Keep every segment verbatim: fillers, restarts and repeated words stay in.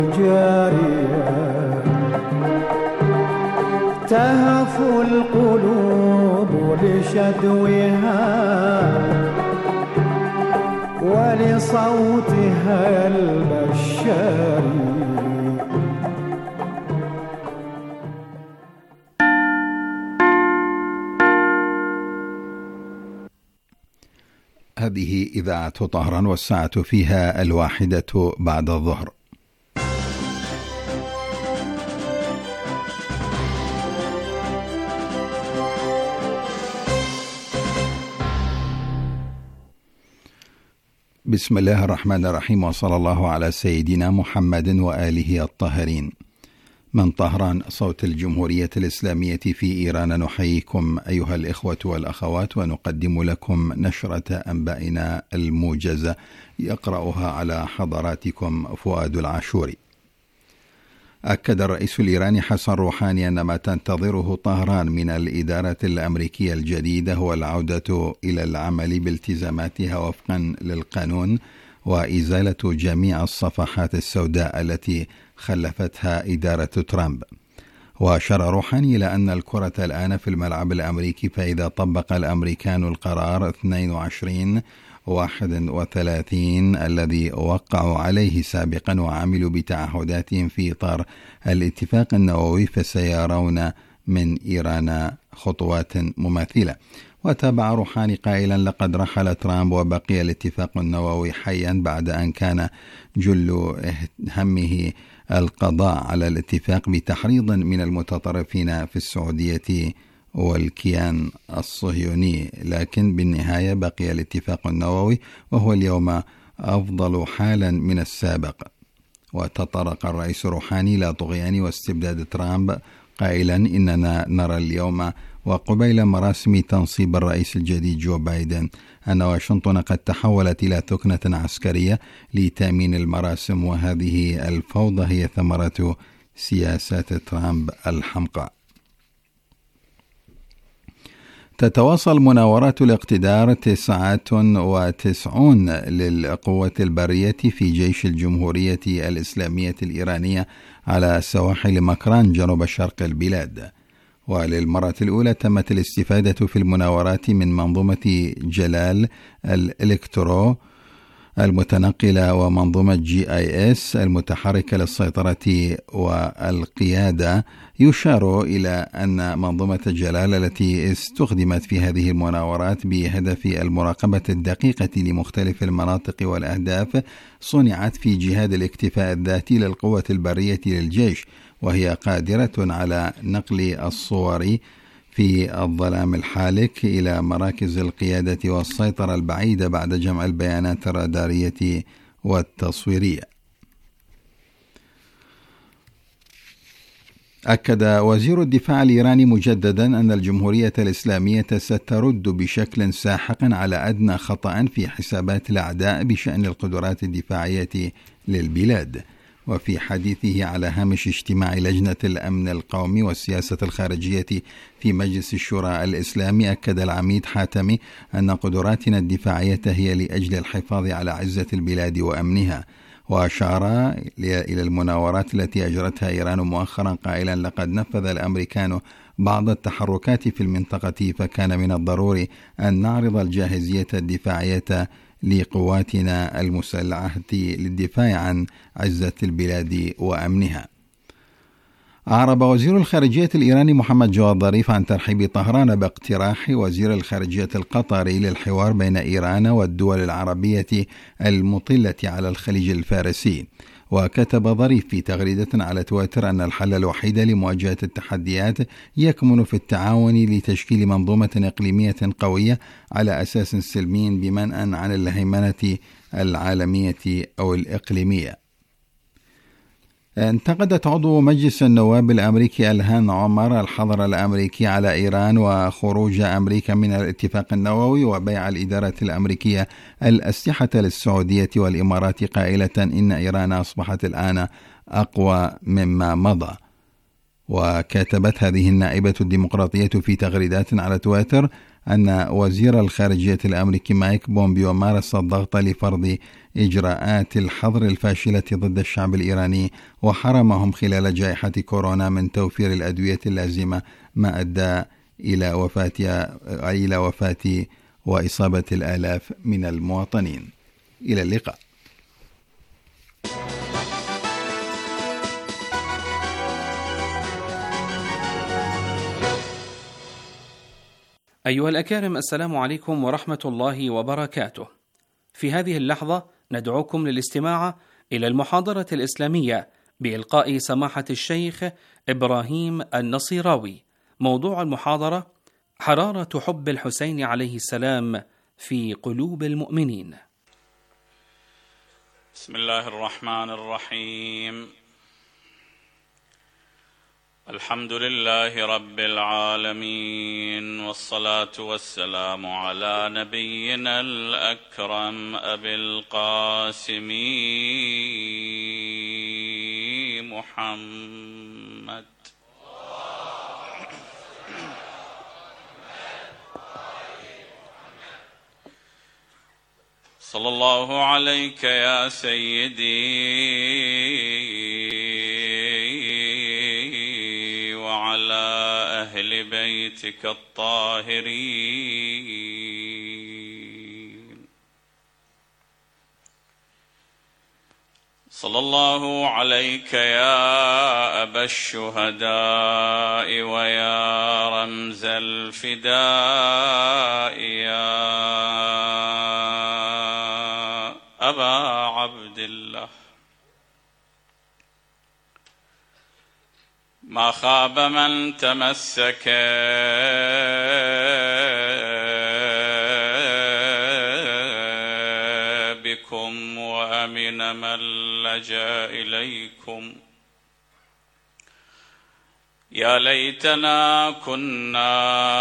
جارية تهف القلوب لشدوها ولصوتها البشاري. هذه إذاعة طهران والساعة فيها الواحدة بعد الظهر. بسم الله الرحمن الرحيم، وصلى الله على سيدنا محمد وآله الطاهرين. من طهران صوت الجمهورية الإسلامية في إيران نحييكم أيها الإخوة والأخوات، ونقدم لكم نشرة أنبائنا الموجزة يقرأها على حضراتكم فؤاد العاشوري. أكد الرئيس الإيراني حسن روحاني أن ما تنتظره طهران من الإدارة الأمريكية الجديدة هو العودة إلى العمل بالتزاماتها وفقا للقانون وإزالة جميع الصفحات السوداء التي خلفتها إدارة ترامب. وأشار روحاني إلى أن الكرة الآن في الملعب الأمريكي، فإذا طبق الأمريكان القرار اثنين وعشرين واحد وثلاثين الذي وقعوا عليه سابقا وعملوا بتعهداتهم في إطار الاتفاق النووي، فسيرون من إيران خطوات مماثلة. وتابع روحاني قائلا: لقد رحل ترامب وبقي الاتفاق النووي حيا بعد أن كان جل همه القضاء على الاتفاق بتحريض من المتطرفين في السعودية والكيان الصهيوني، لكن بالنهاية بقي الاتفاق النووي وهو اليوم أفضل حالا من السابق. وتطرق الرئيس روحاني إلى طغيان واستبداد ترامب قائلا: إننا نرى اليوم وقبيل مراسم تنصيب الرئيس الجديد جو بايدن أن واشنطن قد تحولت إلى ثكنة عسكرية لتأمين المراسم، وهذه الفوضى هي ثمرة سياسات ترامب الحمقاء. تتواصل مناورات الاقتدار تسعة وتسعون للقوة البرية في جيش الجمهورية الإسلامية الإيرانية على سواحل مكران جنوب شرق البلاد. وللمرة الأولى تمت الاستفادة في المناورات من منظومة جلال الإلكترو المتنقلة ومنظومة جي آي إس المتحركة للسيطرة والقيادة. يشار إلى أن منظومة جلال التي استخدمت في هذه المناورات بهدف المراقبة الدقيقة لمختلف المناطق والأهداف صنعت في جهاد الاكتفاء الذاتي للقوة البرية للجيش، وهي قادرة على نقل الصور في الظلام الحالك إلى مراكز القيادة والسيطرة البعيدة بعد جمع البيانات الرادارية والتصويرية. أكد وزير الدفاع الإيراني مجددا أن الجمهورية الإسلامية سترد بشكل ساحق على أدنى خطأ في حسابات الأعداء بشأن القدرات الدفاعية للبلاد. وفي حديثه على هامش اجتماع لجنة الأمن القومي والسياسة الخارجية في مجلس الشورى الإسلامي، أكد العميد حاتمي أن قدراتنا الدفاعية هي لأجل الحفاظ على عزة البلاد وأمنها. وأشار إلى المناورات التي أجرتها إيران مؤخرا قائلا: لقد نفذ الأمريكان بعض التحركات في المنطقة، فكان من الضروري أن نعرض الجاهزية الدفاعية لقواتنا المسلحة للدفاع عن عزة البلاد وأمنها. أعرب وزير الخارجية الإيراني محمد جواد ظريف عن ترحيب طهران باقتراح وزير الخارجية القطري للحوار بين إيران والدول العربية المطلة على الخليج الفارسي. وكتب ظريف في تغريدة على تويتر أن الحل الوحيد لمواجهة التحديات يكمن في التعاون لتشكيل منظومة إقليمية قوية على أساس سلمي بمنأى عن الهيمنة العالمية أو الإقليمية. انتقدت عضو مجلس النواب الأمريكي إلهام عمر الحظر الأمريكي على إيران وخروج أمريكا من الاتفاق النووي وبيع الإدارة الأمريكية الأسلحة للسعودية والإمارات، قائلة إن إيران أصبحت الآن أقوى مما مضى. وكتبت هذه النائبة الديمقراطية في تغريدات على تويتر أن وزير الخارجية الأمريكي مايك بومبيو مارس الضغط لفرض إجراءات الحظر الفاشلة ضد الشعب الإيراني وحرمهم خلال جائحة كورونا من توفير الأدوية اللازمة، ما أدى إلى وفاة إلى وفاة وإصابة الآلاف من المواطنين. إلى اللقاء. أيها الأكارم، السلام عليكم ورحمة الله وبركاته. في هذه اللحظة ندعوكم للاستماع إلى المحاضرة الإسلامية بإلقاء سماحة الشيخ إبراهيم النصيراوي. موضوع المحاضرة: حرارة حب الحسين عليه السلام في قلوب المؤمنين. بسم الله الرحمن الرحيم. الحمد لله رب العالمين، والصلاة والسلام على نبينا الأكرم أبي القاسم محمد. صلى الله عليك يا سيدي وعلى أهل بيتك الطاهرين. صلى الله عليك يا أبا الشهداء ويا رمز الفداء يا أبا عبد الله. ما خاب من تمسك بكم وأمن من لجأ إليكم. يا ليتنا كنا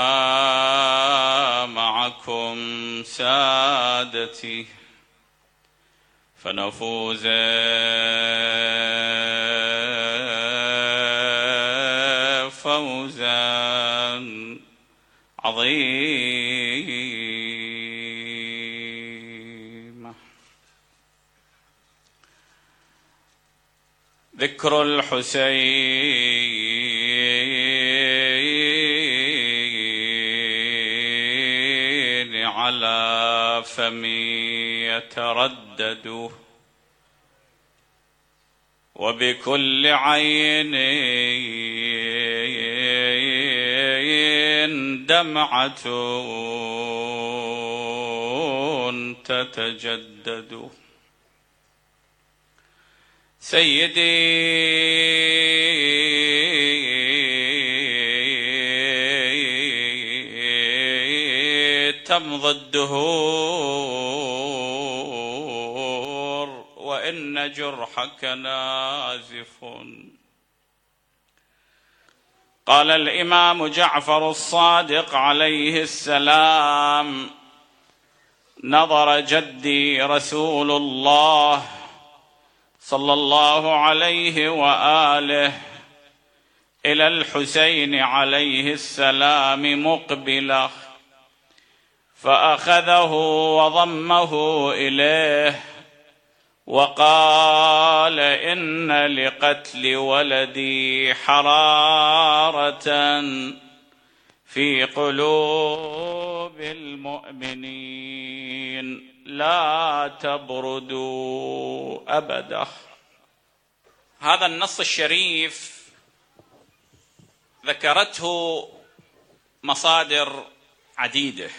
معكم سادتي فنفوز فوزا عظيما. ذكر الحسين على فمي يتردد، وبكل عين دمعة تتجدد. سيدي تمضي الدهور وإن جرحك نازف. قال الإمام جعفر الصادق عليه السلام: نظر جدي رسول الله صلى الله عليه وآله إلى الحسين عليه السلام مقبلا، فأخذه وضمه إليه وقال: إن لقتل ولدي حرارة في قلوب المؤمنين لا تبردوا أبدا. هذا النص الشريف ذكرته مصادر عديدة،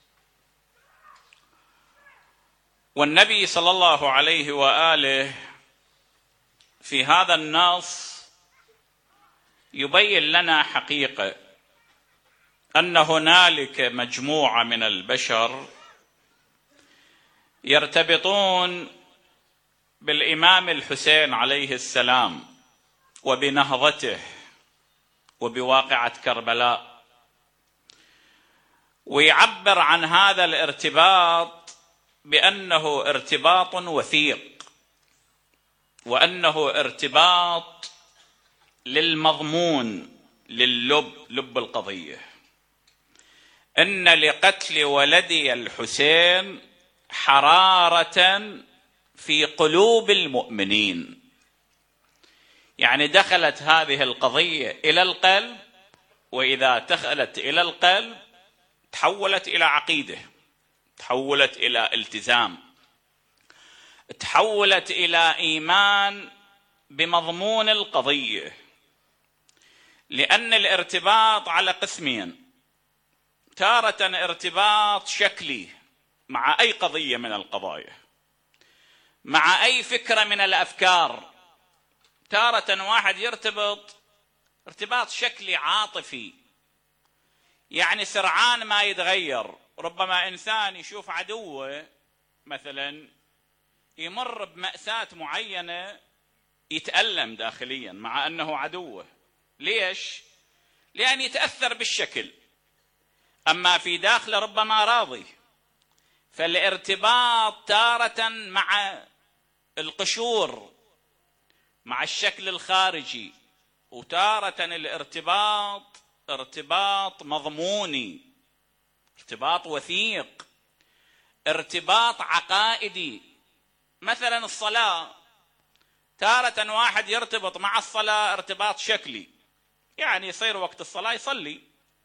والنبي صلى الله عليه وآله في هذا النص يبين لنا حقيقة أن هنالك مجموعة من البشر يرتبطون بالإمام الحسين عليه السلام وبنهضته وبواقعة كربلاء، ويعبر عن هذا الارتباط بأنه ارتباط وثيق، وأنه ارتباط للمضمون، لللب، لب القضية. إن لقتل ولدي الحسين حرارة في قلوب المؤمنين. يعني دخلت هذه القضية إلى القلب، وإذا دخلت إلى القلب تحولت إلى عقيدة، تحولت إلى التزام، تحولت إلى إيمان بمضمون القضية. لأن الارتباط على قسمين: تارة ارتباط شكلي مع أي قضية من القضايا، مع أي فكرة من الأفكار. تارة واحد يرتبط ارتباط شكلي عاطفي، يعني سرعان ما يتغير. ربما إنسان يشوف عدوه مثلا يمر بمأساة معينة يتألم داخليا مع أنه عدوه. ليش؟ لأن يتأثر بالشكل، أما في داخله ربما راضي. فالارتباط تارة مع القشور، مع الشكل الخارجي، وتارة الارتباط ارتباط مضموني، ارتباط وثيق، ارتباط عقائدي. مثلا الصلاة، تارة واحد يرتبط مع الصلاة ارتباط شكلي، يعني يصير وقت الصلاة يصلي.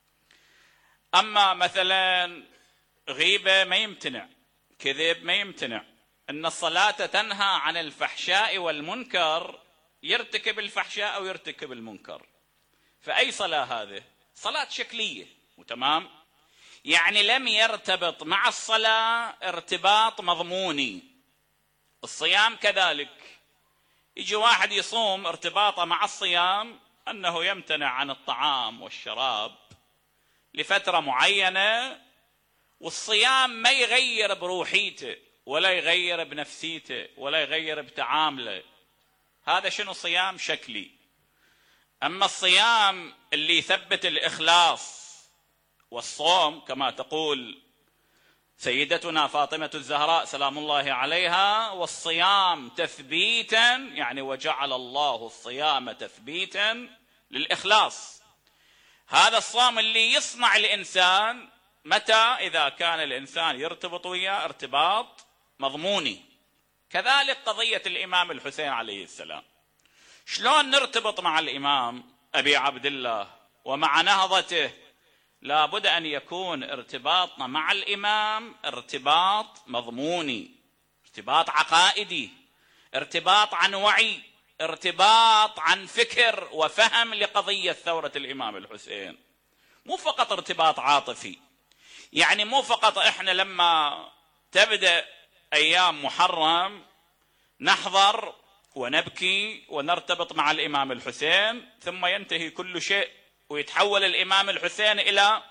أما مثلا غيبة ما يمتنع، كذب ما يمتنع. إن الصلاة تنهى عن الفحشاء والمنكر، يرتكب الفحشاء أو يرتكب المنكر. فأي صلاة هذه؟ صلاة شكلية وتمام. يعني لم يرتبط مع الصلاة ارتباط مضموني. الصيام كذلك، يجي واحد يصوم ارتباطه مع الصيام أنه يمتنع عن الطعام والشراب لفترة معينة، والصيام ما يغير بروحيته ولا يغير بنفسيته ولا يغير بتعامله. هذا شنو؟ صيام شكلي. أما الصيام اللي يثبت الإخلاص والصوم كما تقول سيدتنا فاطمة الزهراء سلام الله عليها: والصيام تثبيتا، يعني وجعل الله الصيام تثبيتا للإخلاص. هذا الصوم اللي يصنع الإنسان متى؟ إذا كان الإنسان يرتبط وياه ارتباط مضموني. كذلك قضية الإمام الحسين عليه السلام. شلون نرتبط مع الإمام أبي عبد الله ومع نهضته؟ لا بد أن يكون ارتباطنا مع الإمام ارتباط مضموني، ارتباط عقائدي، ارتباط عن وعي، ارتباط عن فكر وفهم لقضية ثورة الإمام الحسين. مو فقط ارتباط عاطفي، يعني مو فقط إحنا لما تبدأ أيام محرم نحضر ونبكي ونرتبط مع الإمام الحسين ثم ينتهي كل شيء ويتحول الإمام الحسين إلى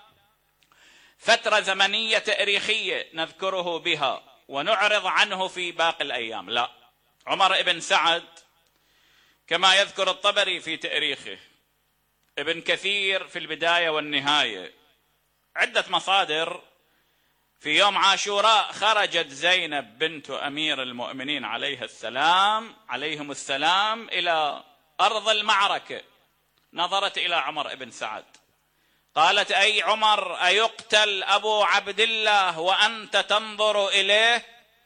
فترة زمنية تاريخية نذكره بها ونعرض عنه في باقي الأيام. لا، عمر بن سعد كما يذكر الطبري في تاريخه، ابن كثير في البداية والنهاية، عدة مصادر، في يوم عاشوراء خرجت زينب بنت أمير المؤمنين عليها السلام عليهم السلام إلى أرض المعركة، نظرت إلى عمر بن سعد قالت: أي عمر، أيقتل أبو عبد الله وأنت تنظر إليه؟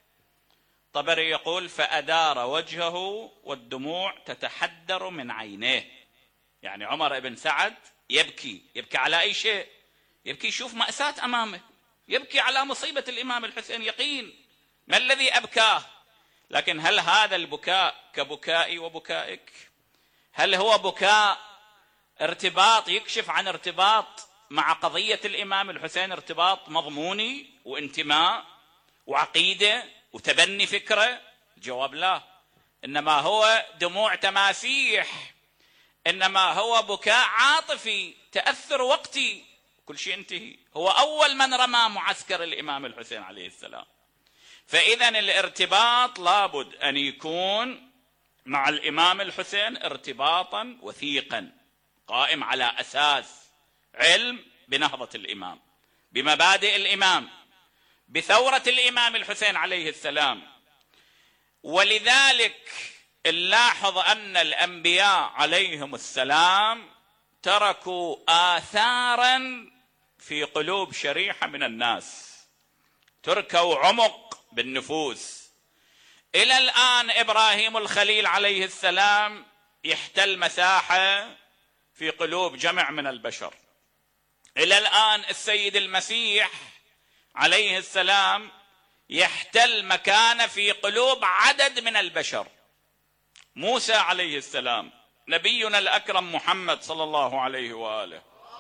طبري يقول: فأدار وجهه والدموع تتحدر من عينيه. يعني عمر بن سعد يبكي، يبكي على أي شيء؟ يبكي يشوف مأساة أمامه، يبكي على مصيبة الإمام الحسين، يقين. ما الذي أبكاه؟ لكن هل هذا البكاء كبكائي وبكائك؟ هل هو بكاء ارتباط يكشف عن ارتباط مع قضية الإمام الحسين، ارتباط مضموني وانتماء وعقيدة وتبني فكرة؟ الجواب لا، إنما هو دموع تماسيح، إنما هو بكاء عاطفي، تأثر وقتي، كل شيء انتهي. هو أول من رمى معسكر الإمام الحسين عليه السلام. فإذا الارتباط لابد أن يكون مع الإمام الحسين ارتباطا وثيقا قائم على أساس علم بنهضة الإمام، بمبادئ الإمام، بثورة الإمام الحسين عليه السلام. ولذلك نلاحظ أن الأنبياء عليهم السلام تركوا آثارا في قلوب شريحة من الناس، تركوا عمق بالنفوس. إلى الآن إبراهيم الخليل عليه السلام يحتل مساحة في قلوب جمع من البشر. إلى الآن السيد المسيح عليه السلام يحتل مكانة في قلوب عدد من البشر. موسى عليه السلام، نبينا الأكرم محمد صلى الله عليه وآله،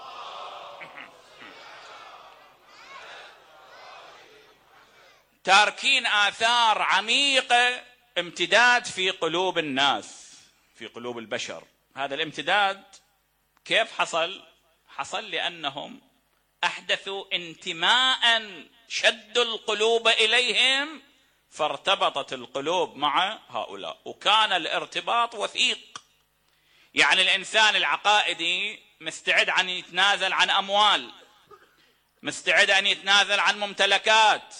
تاركين آثار عميقة امتداد في قلوب الناس، في قلوب البشر. هذا الامتداد كيف حصل؟ حصل لأنهم أحدثوا انتماء، شدوا القلوب إليهم، فارتبطت القلوب مع هؤلاء، وكان الارتباط وثيق. يعني الإنسان العقائدي مستعد أن يتنازل عن أموال، مستعد أن يتنازل عن ممتلكات،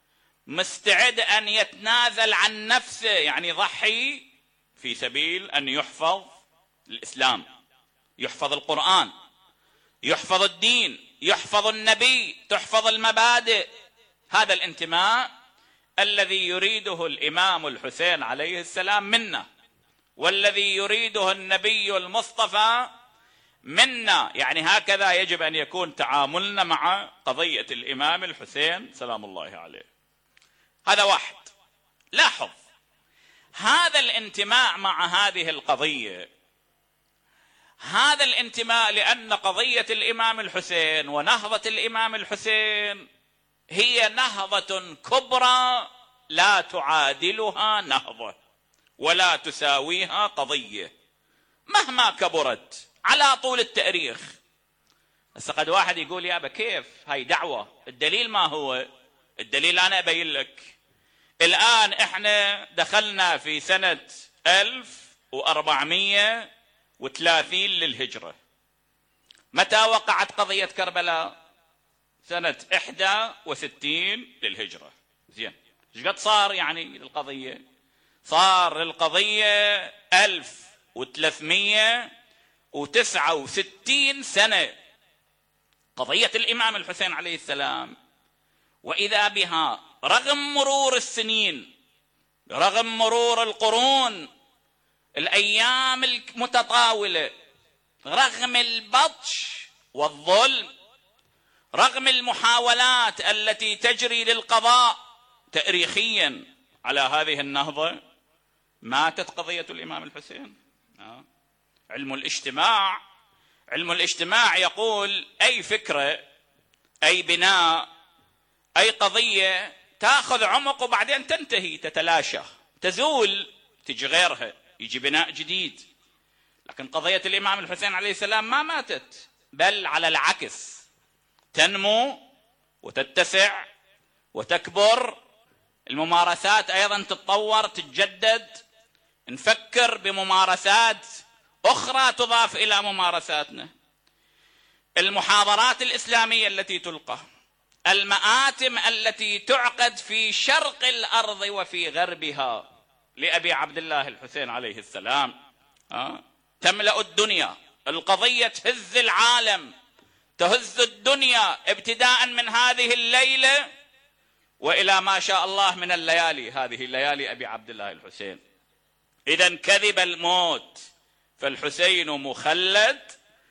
مستعد أن يتنازل عن نفسه، يعني يضحي في سبيل أن يحفظ الإسلام، يحفظ القرآن، يحفظ الدين، يحفظ النبي، تحفظ المبادئ. هذا الانتماء الذي يريده الإمام الحسين عليه السلام منا، والذي يريده النبي المصطفى منا. يعني هكذا يجب أن يكون تعاملنا مع قضية الإمام الحسين سلام الله عليه. هذا واحد. لاحظ هذا الانتماء مع هذه القضية، هذا الانتماء لأن قضية الإمام الحسين ونهضة الإمام الحسين هي نهضة كبرى لا تعادلها نهضة ولا تساويها قضية مهما كبرت على طول التاريخ. بس قد واحد يقول يا أبا كيف هاي دعوة؟ الدليل ما هو؟ الدليل أنا أبين لك. الآن إحنا دخلنا في سنة ألف وأربعمائة وثلاثين للهجرة. متى وقعت قضية كربلاء؟ سنة إحدى وستين للهجرة. زين، ايش قد صار يعني للقضية؟ صار للقضية ألف وثلاثمائة وتسعة وستين سنة، قضية الإمام الحسين عليه السلام. وإذا بها رغم مرور السنين، رغم مرور القرون، الأيام المتطاولة، رغم البطش والظلم، رغم المحاولات التي تجري للقضاء تاريخيا على هذه النهضة، ماتت قضية الإمام الحسين. آه. علم الاجتماع علم الاجتماع يقول أي فكرة، أي بناء، أي قضية تأخذ عمق وبعدين تنتهي، تتلاشى، تزول، تجي غيرها، يجي بناء جديد. لكن قضية الإمام الحسين عليه السلام ما ماتت، بل على العكس تنمو وتتسع وتكبر. الممارسات أيضا تتطور، تتجدد، نفكر بممارسات أخرى تضاف إلى ممارساتنا. المحاضرات الإسلامية التي تلقى، المآتم التي تعقد في شرق الأرض وفي غربها لأبي عبد الله الحسين عليه السلام، أه؟ تملأ الدنيا. القضية تهز العالم، تهز الدنيا، ابتداء من هذه الليلة وإلى ما شاء الله من الليالي، هذه الليالي أبي عبد الله الحسين. إذن كذب الموت فالحسين مخلد،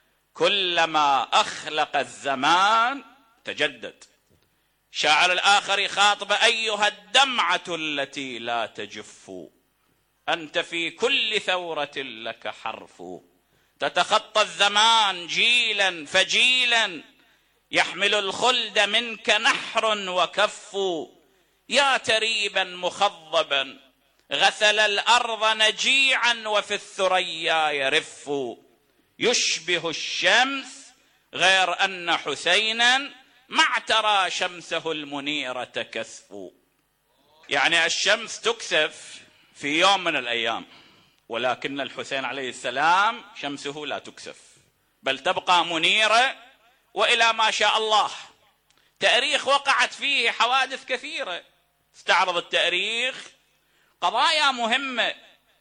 كلما أخلق الزمان تجدد. شاعر الآخر يخاطب: أيها الدمعة التي لا تجف، أنت في كل ثورة لك حرف، تتخطى الزمان جيلا فجيلا، يحمل الخلد منك نحر وكف، يا تريبا مخضبا غسل الأرض نجيعا وفي الثريا يرف، يشبه الشمس غير أن حسينا ما اعترى شمسه المنيرة كسف. يعني الشمس تكسف في يوم من الأيام، ولكن الحسين عليه السلام شمسه لا تكسف، بل تبقى منيرة وإلى ما شاء الله. تاريخ وقعت فيه حوادث كثيرة، استعرض التاريخ قضايا مهمة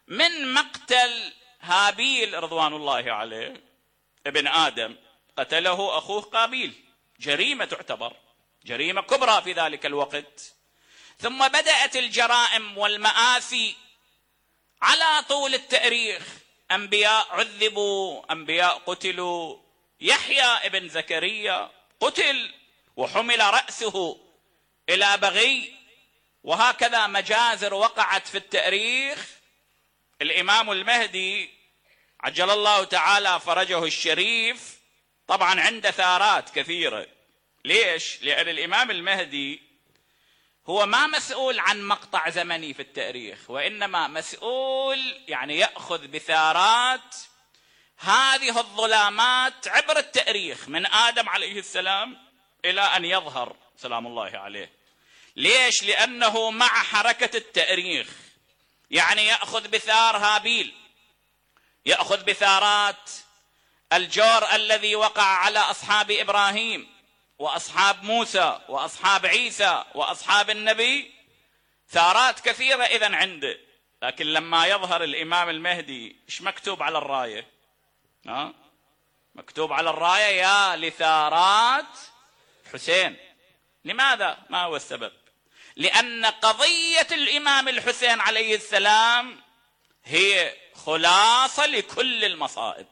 من مقتل هابيل رضوان الله عليه ابن آدم، قتله أخوه قابيل، جريمة تعتبر جريمة كبرى في ذلك الوقت. ثم بدأت الجرائم والمآسي على طول التاريخ، أنبياء عذبوا، أنبياء قتلوا. يحيى ابن زكريا قتل وحمل رأسه إلى بغي، وهكذا مجازر وقعت في التاريخ. الإمام المهدي عجل الله تعالى فرجه الشريف طبعا عنده ثارات كثيرة. ليش؟ لأن الإمام المهدي هو ما مسؤول عن مقطع زمني في التاريخ، وإنما مسؤول يعني يأخذ بثارات هذه الظلامات عبر التاريخ من آدم عليه السلام إلى أن يظهر سلام الله عليه. ليش؟ لأنه مع حركة التاريخ، يعني يأخذ بثار هابيل، يأخذ بثارات الجور الذي وقع على أصحاب إبراهيم وأصحاب موسى وأصحاب عيسى وأصحاب النبي، ثارات كثيرة إذن عنده. لكن لما يظهر الإمام المهدي إيش مكتوب على الراية؟ ها؟ مكتوب على الراية يا لثارات حسين. لماذا؟ ما هو السبب؟ لأن قضية الإمام الحسين عليه السلام هي خلاصة لكل المصائب،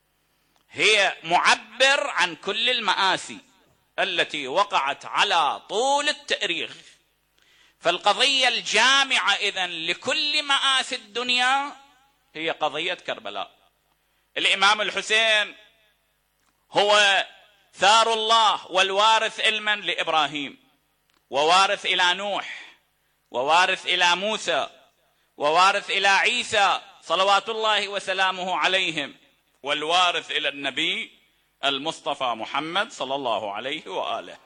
هي معبر عن كل المآسي التي وقعت على طول التاريخ. فالقضية الجامعة إذن لكل مآسي الدنيا هي قضية كربلاء. الإمام الحسين هو ثار الله والوارث علما لإبراهيم، ووارث إلى نوح، ووارث إلى موسى، ووارث إلى عيسى صلوات الله وسلامه عليهم، والوارث إلى النبي المصطفى محمد صلى الله عليه وآله.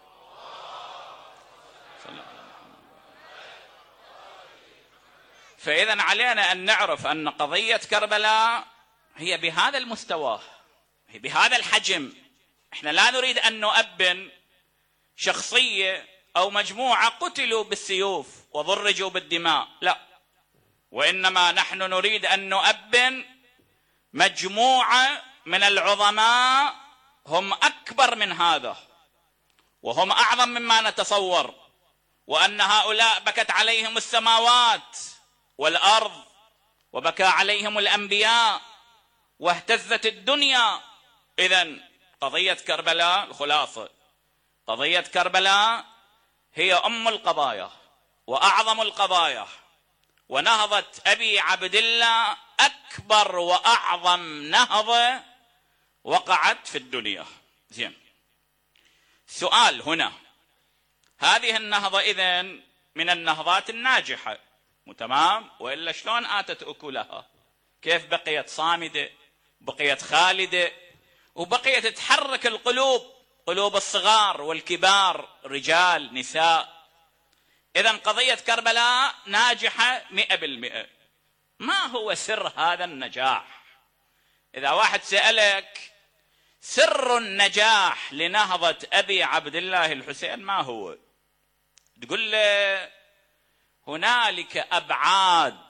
فإذن علينا أن نعرف أن قضية كربلاء هي بهذا المستوى، هي بهذا الحجم. احنا لا نريد أن نؤبن شخصية أو مجموعة قتلوا بالسيوف وضرجوا بالدماء، لا، وإنما نحن نريد أن نؤبن مجموعة من العظماء هم أكبر من هذا، وهم أعظم مما نتصور، وأن هؤلاء بكت عليهم السماوات والأرض، وبكى عليهم الأنبياء، واهتزت الدنيا. إذن قضية كربلاء الخلاصة، قضية كربلاء هي أم القضايا وأعظم القضايا، ونهضة أبي عبد الله أكبر وأعظم نهضة وقعت في الدنيا. زين، سؤال هنا، هذه النهضة إذن من النهضات الناجحة، تمام؟ وإلا شلون آتت أكلها؟ كيف بقيت صامدة، بقيت خالدة، وبقيت تحرك القلوب، قلوب الصغار والكبار، رجال نساء. إذن قضية كربلاء ناجحة مئة بالمئة. ما هو سر هذا النجاح؟ إذا واحد سألك سر النجاح لنهضة أبي عبد الله الحسين ما هو؟ تقول له هنالك أبعاد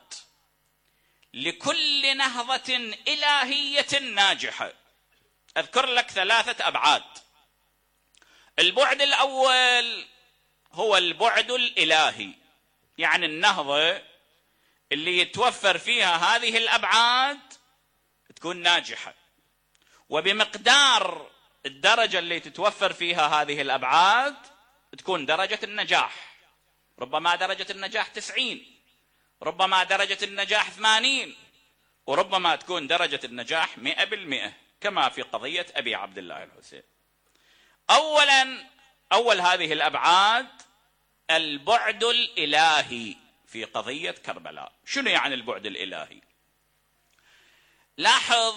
لكل نهضة إلهية ناجحة. أذكر لك ثلاثة أبعاد. البعد الأول هو البعد الإلهي، يعني النهضة اللي يتوفر فيها هذه الأبعاد تكون ناجحة، وبمقدار الدرجة اللي تتوفر فيها هذه الأبعاد تكون درجة النجاح. ربما درجة النجاح تسعين، ربما درجة النجاح ثمانين، وربما تكون درجة النجاح مئة بالمئة، كما في قضية أبي عبد الله الحسين. أولا، أول هذه الأبعاد البعد الإلهي في قضية كربلاء. شنو يعني البعد الإلهي؟ لاحظ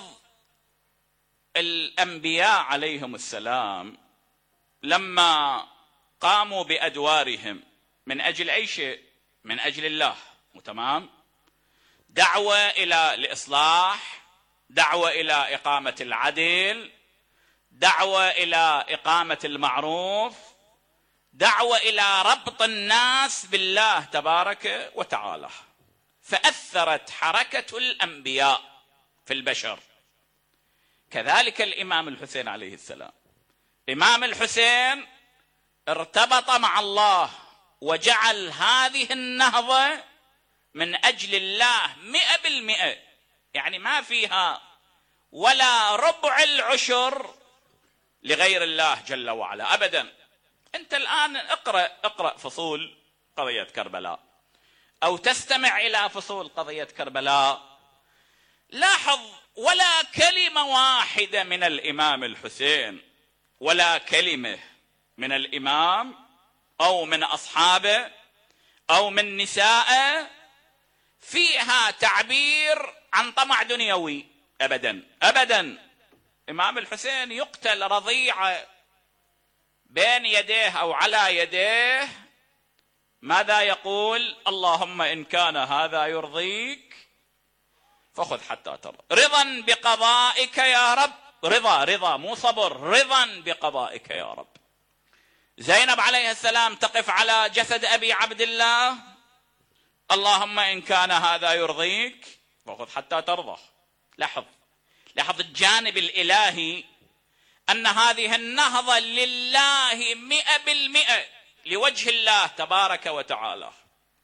الأنبياء عليهم السلام لما قاموا بأدوارهم من أجل أي شيء؟ من أجل الله، تمام؟ دعوة إلى الإصلاح، دعوة إلى إقامة العدل، دعوة إلى إقامة المعروف، دعوة إلى ربط الناس بالله تبارك وتعالى. فأثرت حركة الأنبياء في البشر. كذلك الإمام الحسين عليه السلام. الإمام الحسين ارتبط مع الله وجعل هذه النهضة من أجل الله مئة بالمئة، يعني ما فيها ولا ربع العشر لغير الله جل وعلا أبدا. أنت الآن اقرأ, اقرأ فصول قضية كربلاء أو تستمع إلى فصول قضية كربلاء، لاحظ ولا كلمة واحدة من الإمام الحسين ولا كلمة من الإمام أو من أصحابه أو من نسائه فيها تعبير عن طمع دنيوي أبدا أبدا. إمام الحسين يقتل رضيعة بين يديه أو على يديه، ماذا يقول؟ اللهم إن كان هذا يرضيك فخذ حتى ترضى، رضا بقضائك يا رب، رضا رضا مو صبر، رضا بقضائك يا رب. زينب عليه السلام تقف على جسد أبي عبد الله، اللهم إن كان هذا يرضيك فخذ حتى ترضى. لاحظ لاحظ الجانب الإلهي، أن هذه النهضة لله مئة بالمئة، لوجه الله تبارك وتعالى.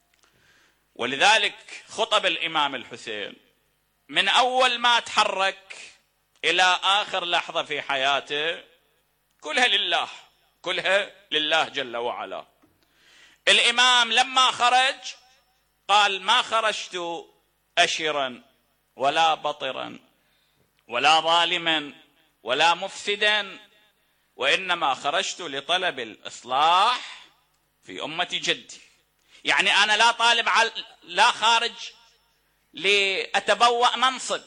ولذلك خطب الإمام الحسين من أول ما تحرك إلى آخر لحظة في حياته كلها لله، كلها لله جل وعلا. الإمام لما خرج قال ما خرجت أشرا ولا بطرا ولا ظالما ولا مفسدا، وإنما خرجت لطلب الإصلاح في أمة جدي. يعني أنا لا طالب على لا خارج لأتبوأ منصب،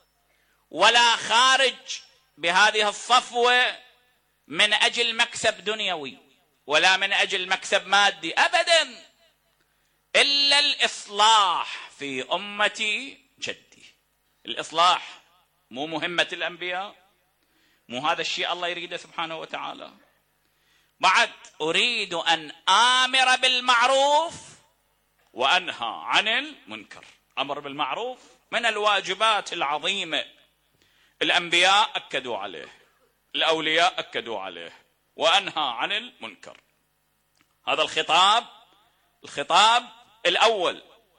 ولا خارج بهذه الصفوة من أجل مكسب دنيوي ولا من أجل مكسب مادي أبدا، إلا الإصلاح في أمة جدي. الإصلاح مو مهمة الأنبياء؟ مو هذا الشيء الله يريده سبحانه وتعالى؟ بعد أريد أن آمر بالمعروف وأنهى عن المنكر. أمر بالمعروف من الواجبات العظيمة، الأنبياء أكدوا عليه، الأولياء أكدوا عليه، وأنهى عن المنكر. هذا الخطاب الخطاب الأول.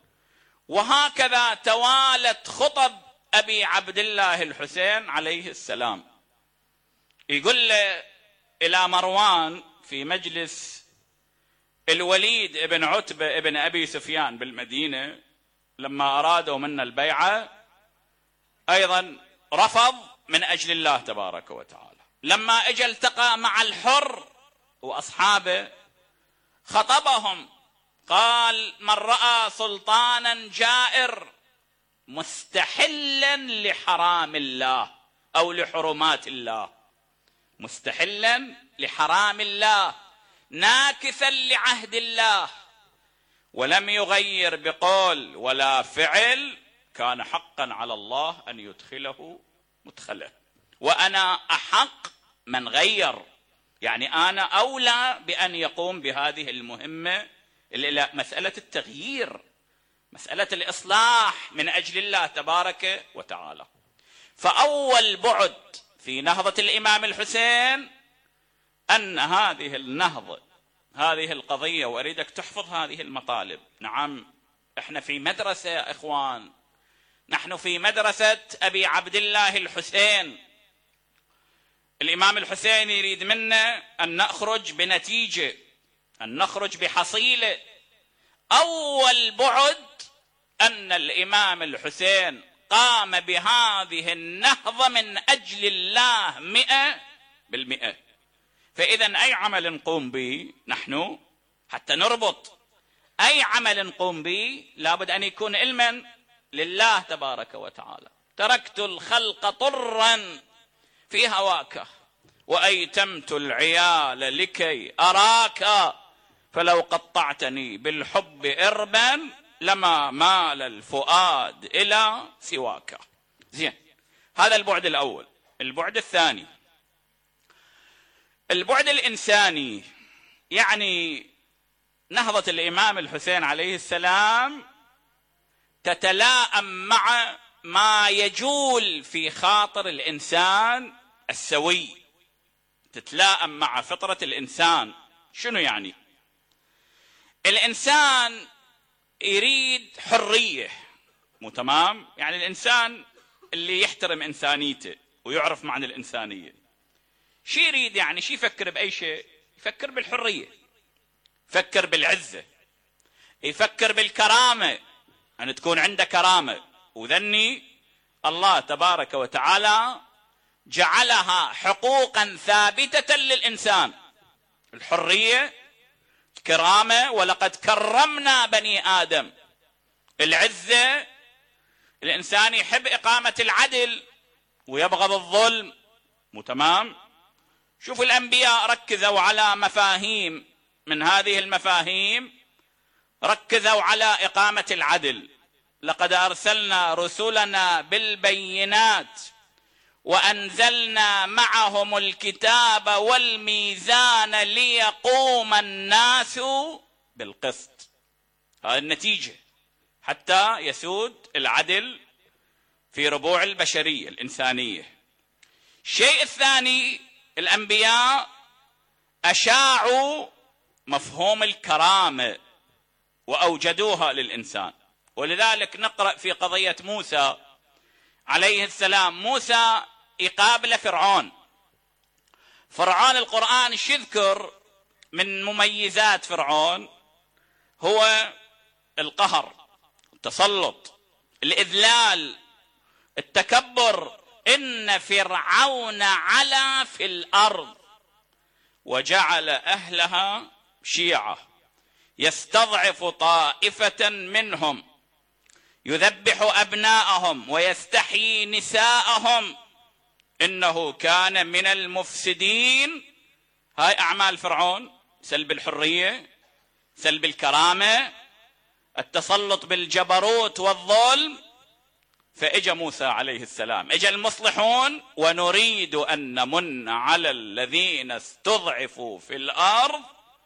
وهكذا توالت خطب أبي عبد الله الحسين عليه السلام. يقول له إلى مروان في مجلس الوليد ابن عتبة ابن أبي سفيان بالمدينة لما أرادوا منا البيعة، أيضا رفض من أجل الله تبارك وتعالى. لما اجى التقى مع الحر وأصحابه خطبهم، قال من رأى سلطانا جائر مستحلا لحرام الله أو لحرمات الله، مستحلا لحرام الله ناكثا لعهد الله، ولم يغير بقول ولا فعل، كان حقا على الله أن يدخله مدخله، وأنا أحق من غير، يعني أنا أولى بأن يقوم بهذه المهمة، مسألة التغيير، مسألة الإصلاح من أجل الله تبارك وتعالى. فأول بعد في نهضة الإمام الحسين أن هذه النهضة، هذه القضية، وأريدك تحفظ هذه المطالب. نعم احنا في مدرسة يا إخوان، نحن في مدرسة أبي عبد الله الحسين. الإمام الحسين يريد منا أن نخرج بنتيجة، أن نخرج بحصيلة. أول بعد أن الإمام الحسين قام بهذه النهضة من أجل الله مئة بالمئة. فإذا أي عمل نقوم به نحن حتى نربط، أي عمل نقوم به لابد أن يكون علما لله تبارك وتعالى. تركت الخلق طرا في هواك وأيتمت العيال لكي أراك، فلو قطعتني بالحب إربا لما مال الفؤاد إلى سواك. زين، هذا البعد الأول. البعد الثاني البعد الإنساني، يعني نهضة الإمام الحسين عليه السلام تتلائم مع ما يجول في خاطر الإنسان السوي، تتلائم مع فطرة الإنسان. شنو يعني؟ الإنسان يريد حرية، مو تمام؟ يعني الإنسان اللي يحترم إنسانيته ويعرف معنى الإنسانية شي يريد؟ يعني شي يفكر بأي شيء؟ يفكر بالحرية، يفكر بالعزة، يفكر بالكرامة، أن تكون عنده كرامة. وذني الله تبارك وتعالى جعلها حقوقا ثابتة للإنسان، الحرية، الكرامة، ولقد كرمنا بني آدم، العزة، الإنسان يحب إقامة العدل ويبغض الظلم، مو تمام؟ شوفوا الأنبياء ركزوا على مفاهيم، من هذه المفاهيم ركزوا على إقامة العدل. لقد أرسلنا رسلنا بالبينات وأنزلنا معهم الكتاب والميزان ليقوم الناس بالقسط. هذه النتيجة حتى يسود العدل في ربوع البشرية الإنسانية. الشيء الثاني، الأنبياء أشاعوا مفهوم الكرامة وأوجدوها للإنسان. ولذلك نقرأ في قضية موسى عليه السلام، موسى يقابل فرعون. فرعون القرآن ايش يذكر من مميزات فرعون؟ هو القهر، التسلط، الإذلال، التكبر. إن فرعون علا في الأرض وجعل أهلها شيعة يستضعف طائفة منهم يذبح أبناءهم ويستحيي نساءهم إنه كان من المفسدين. هاي أعمال فرعون، سلب الحرية، سلب الكرامة، التسلط بالجبروت والظلم. فإجا موسى عليه السلام، إجا المصلحون، ونريد أن نمن على الذين استضعفوا في الأرض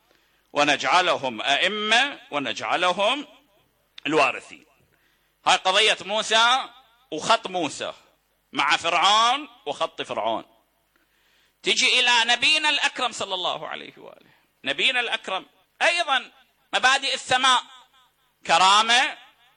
ونجعلهم أئمة ونجعلهم الوارثين. هاي قضية موسى وخط موسى مع فرعون وخط فرعون. تجي إلى نبينا الأكرم صلى الله عليه وآله، نبينا الأكرم أيضا مبادئ السماء، كرامة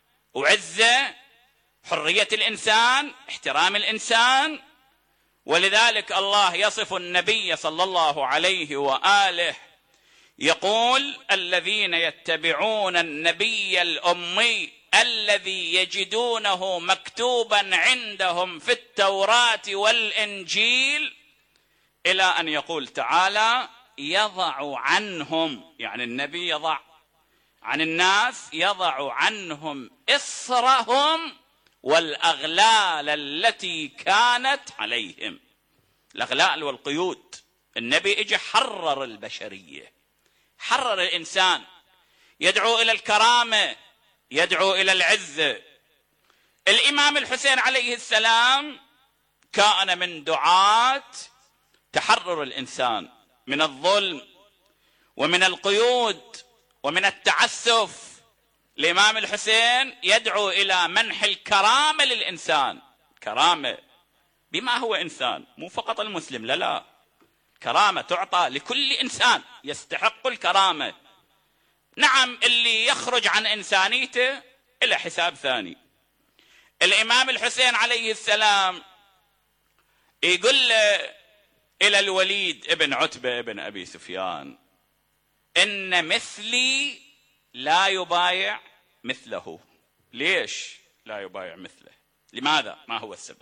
وعزة، حرية الإنسان، احترام الإنسان. ولذلك الله يصف النبي صلى الله عليه وآله يقول: الذين يتبعون النبي الأمي الذي يجدونه مكتوبا عندهم في التوراة والإنجيل، إلى أن يقول تعالى: يضع عنهم، يعني النبي يضع عن الناس، يضع عنهم إصرهم والأغلال التي كانت عليهم. الأغلال والقيود. النبي اجى حرر البشرية، حرر الإنسان، يدعو إلى الكرامة، يدعو إلى العزة. الإمام الحسين عليه السلام كان من دعاة تحرر الإنسان من الظلم ومن القيود ومن التعسف. الإمام الحسين يدعو إلى منح الكرامة للإنسان، كرامة بما هو إنسان، مو فقط المسلم، لا لا، كرامة تعطى لكل إنسان يستحق الكرامة. نعم، اللي يخرج عن إنسانيته إلى حساب ثاني. الإمام الحسين عليه السلام يقول إلى الوليد ابن عتبة ابن أبي سفيان: إن مثلي لا يبايع مثله. ليش لا يبايع مثله؟ لماذا؟ ما هو السبب؟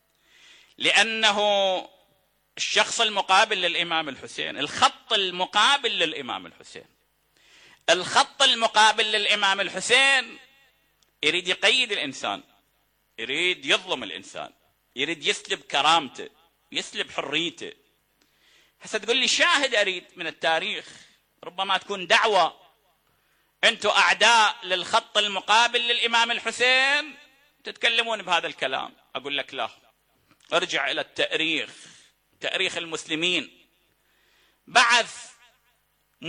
لأنه الشخص المقابل للإمام الحسين، الخط المقابل للإمام الحسين، الخط المقابل للإمام الحسين يريد يقيد الإنسان، يريد يظلم الإنسان، يريد يسلب كرامته، يسلب حريته. هسه تقول لي شاهد أريد من التاريخ، ربما تكون دعوة، أنتم أعداء للخط المقابل للإمام الحسين تتكلمون بهذا الكلام. أقول لك لا، ارجع إلى التاريخ، تاريخ المسلمين. بعث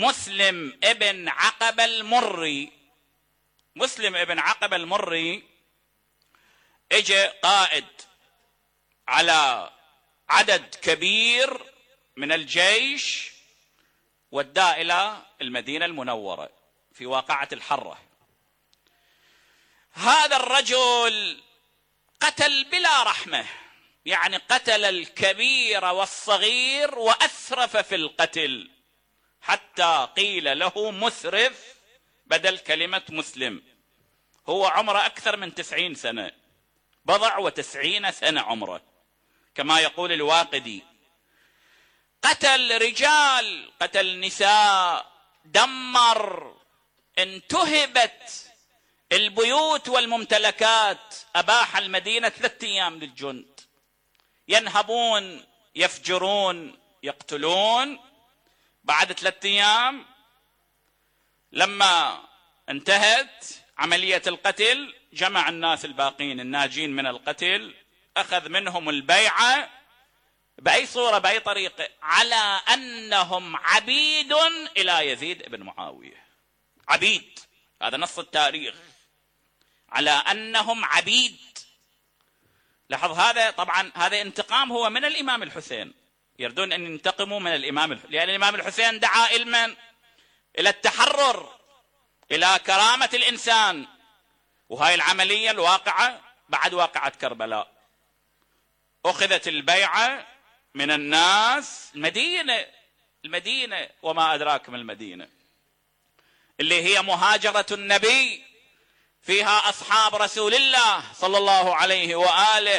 مسلم ابن عقبة المري، مسلم ابن عقبة المري اجى قائد على عدد كبير من الجيش وداه إلى المدينة المنورة في واقعة الحرة. هذا الرجل قتل بلا رحمة، يعني قتل الكبير والصغير وأسرف في القتل، حتى قيل له مسرف بدل كلمة مسلم. هو عمره أكثر من تسعين سنة، بضع وتسعين سنة عمره كما يقول الواقدي. قتل رجال، قتل نساء، دمر، انتهبت البيوت والممتلكات. أباح المدينة ثلاثة أيام للجند، ينهبون، يفجرون، يقتلون. بعد ثلاثة أيام لما انتهت عملية القتل جمع الناس الباقين الناجين من القتل، أخذ منهم البيعة بأي صورة بأي طريقة على أنهم عبيد إلى يزيد بن معاوية. عبيد، هذا نص التاريخ، على أنهم عبيد. لاحظ هذا، طبعا هذا انتقام هو من الإمام الحسين، يردون أن ينتقموا من الإمام الحسين، لأن الإمام الحسين دعا إلى إلى التحرر، إلى كرامة الإنسان. وهاي العملية الواقعة بعد واقعة كربلاء، أخذت البيعة من الناس. المدينة المدينة وما أدراك من المدينة، اللي هي مهاجرة النبي، فيها أصحاب رسول الله صلى الله عليه وآله.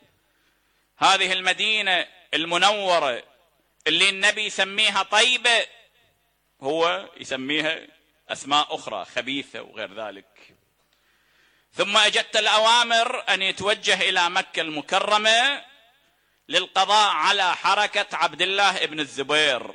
هذه المدينة المنورة اللي النبي يسميها طيبة، هو يسميها أسماء أخرى خبيثة وغير ذلك. ثم أجت الأوامر أن يتوجه إلى مكة المكرمة للقضاء على حركة عبد الله ابن الزبير.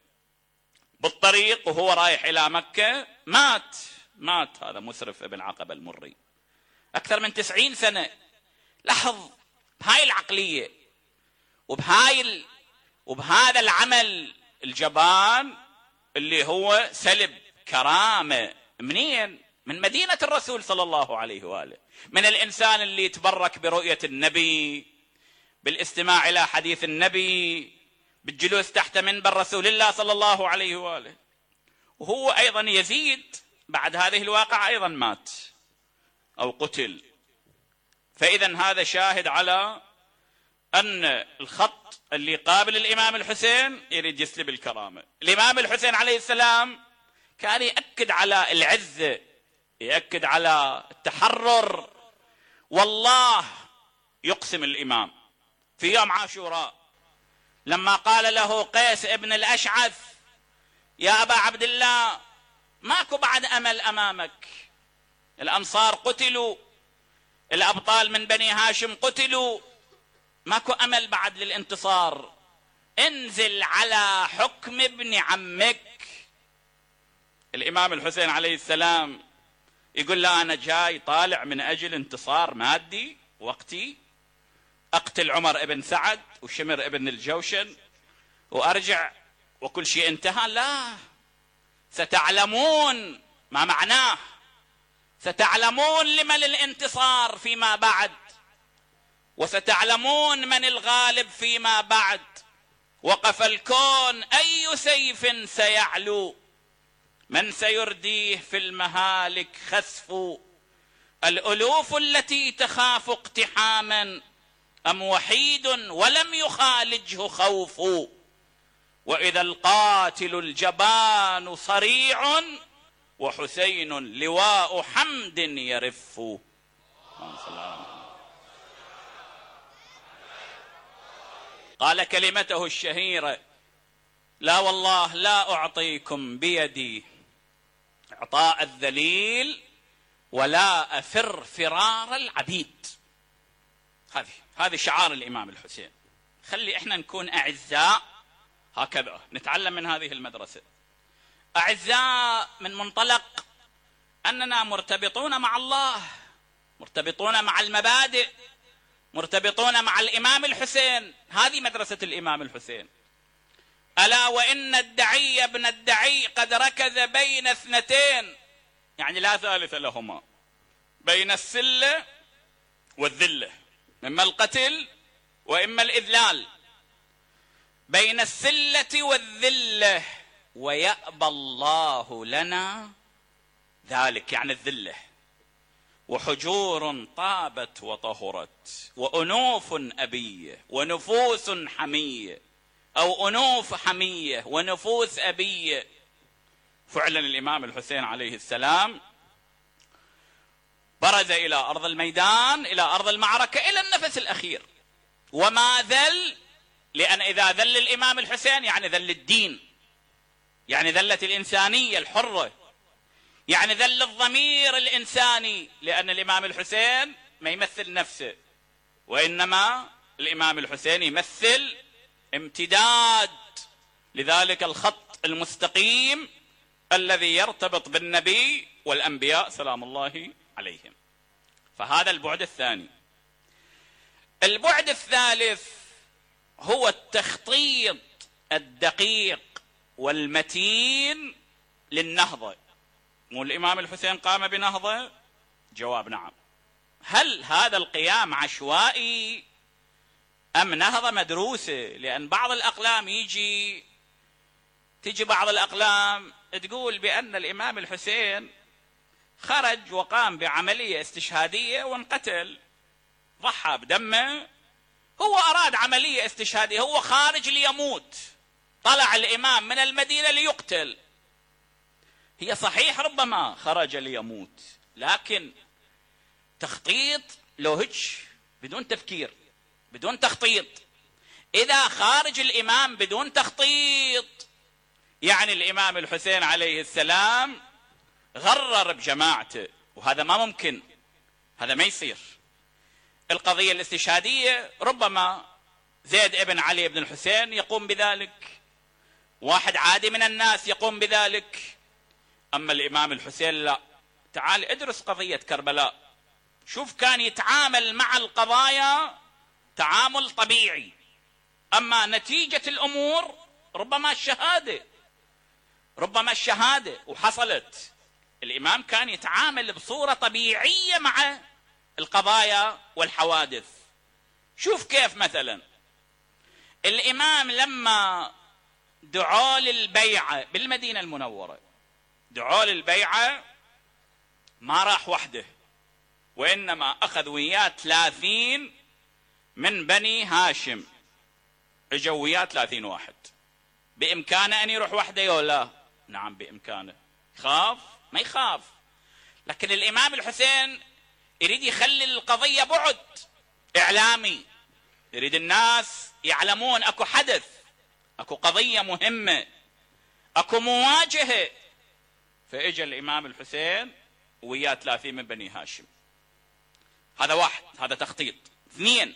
بالطريق وهو رايح إلى مكة مات مات هذا مسرف ابن عقبة المري، أكثر من تسعين سنة. لاحظ بهاي العقلية وبهاي ال... وبهذا العمل الجبان اللي هو سلب كرامة. منين؟ من مدينة الرسول صلى الله عليه وآله، من الإنسان اللي يتبرك برؤية النبي، بالاستماع إلى حديث النبي، بالجلوس تحت منبر رسول الله صلى الله عليه وآله. وهو أيضا يزيد بعد هذه الواقعة أيضا مات أو قتل. فإذا هذا شاهد على أن الخط اللي قابل الإمام الحسين يريد يسلب الكرامة. الإمام الحسين عليه السلام كان يأكد على العزة، يأكد على التحرر. والله يقسم الإمام في يوم عاشوراء لما قال له قيس ابن الأشعث: يا أبا عبد الله، ماكو بعد أمل أمامك، الأنصار قتلوا، الأبطال من بني هاشم قتلوا، ماكو أمل بعد للانتصار، انزل على حكم ابن عمك. الإمام الحسين عليه السلام يقول له: أنا جاي طالع من أجل انتصار مادي وقتي، أقتل عمر ابن سعد وشمر ابن الجوشن وأرجع وكل شيء انتهى. لا، ستعلمون ما معناه، ستعلمون لمن الانتصار فيما بعد، وستعلمون من الغالب فيما بعد. وقف الكون أي سيف سيعلو، من سيرديه في المهالك خسف، الألوف التي تخاف اقتحاما أم وحيد ولم يخالجه خوف، وإذا القاتل الجبان صريع وحسين لواء حمد يرف. قال كلمته الشهيرة: لا والله لا أعطيكم بيدي إعطاء الذليل ولا أفر فرار العبيد. هذه هذه شعار الإمام الحسين. خلي إحنا نكون أعزاء هكذا، نتعلم من هذه المدرسة. أعزاء من منطلق أننا مرتبطون مع الله، مرتبطون مع المبادئ، مرتبطون مع الإمام الحسين. هذه مدرسة الإمام الحسين. ألا وإن الدعي ابن الدعي قد ركز بين اثنتين، يعني لا ثالث لهما، بين السلة والذلة، إما القتل وإما الإذلال، بين الذلة والذلة، ويأبى الله لنا ذلك، يعني الذلة. وحجور طابت وطهرت، وأنوف أبية ونفوس حمية، أو أنوف حمية ونفوس أبية. فعلا الإمام الحسين عليه السلام برز إلى أرض الميدان، إلى أرض المعركة، إلى النفس الأخير، وما ذل، لأن إذا ذل الإمام الحسين يعني ذل الدين، يعني ذلت الإنسانية الحرة، يعني ذل الضمير الإنساني، لأن الإمام الحسين ما يمثل نفسه، وإنما الإمام الحسين يمثل امتداد لذلك الخط المستقيم الذي يرتبط بالنبي والأنبياء سلام الله عليهم. فهذا البعد الثاني. البعد الثالث هو التخطيط الدقيق والمتين للنهضة. مو الإمام الحسين قام بنهضة؟ جواب نعم. هل هذا القيام عشوائي أم نهضة مدروسة؟ لأن بعض الأقلام يجي تجي بعض الأقلام تقول بأن الإمام الحسين خرج وقام بعملية استشهادية وانقتل، ضحى بدمه، هو أراد عملية استشهادية، هو خارج ليموت، طلع الإمام من المدينة ليقتل. هي صحيح ربما خرج ليموت، لكن تخطيط لو هيك بدون تفكير بدون تخطيط. إذا خارج الإمام بدون تخطيط يعني الإمام الحسين عليه السلام غرر بجماعته، وهذا ما ممكن، هذا ما يصير. القضية الاستشهادية ربما زيد ابن علي بن الحسين يقوم بذلك، واحد عادي من الناس يقوم بذلك، أما الإمام الحسين لا. تعال ادرس قضية كربلاء، شوف كان يتعامل مع القضايا تعامل طبيعي، أما نتيجة الأمور ربما الشهادة، ربما الشهادة وحصلت. الإمام كان يتعامل بصورة طبيعية مع القضايا والحوادث. شوف كيف مثلا الإمام لما دعوا للبيعة بالمدينة المنورة، دعوا للبيعة ما راح وحده، وإنما أخذ وياه ثلاثين من بني هاشم، اجوا وياه ثلاثين واحد. بإمكانه أن يروح وحده يا لا؟ نعم بإمكانه. خاف؟ ما يخاف. لكن الإمام الحسين يريد يخلي القضية بعد إعلامي، يريد الناس يعلمون أكو حدث، أكو قضية مهمة، أكو مواجهة. فإجا الإمام الحسين وياه ثلاثين من بني هاشم. هذا واحد، هذا تخطيط. اثنين،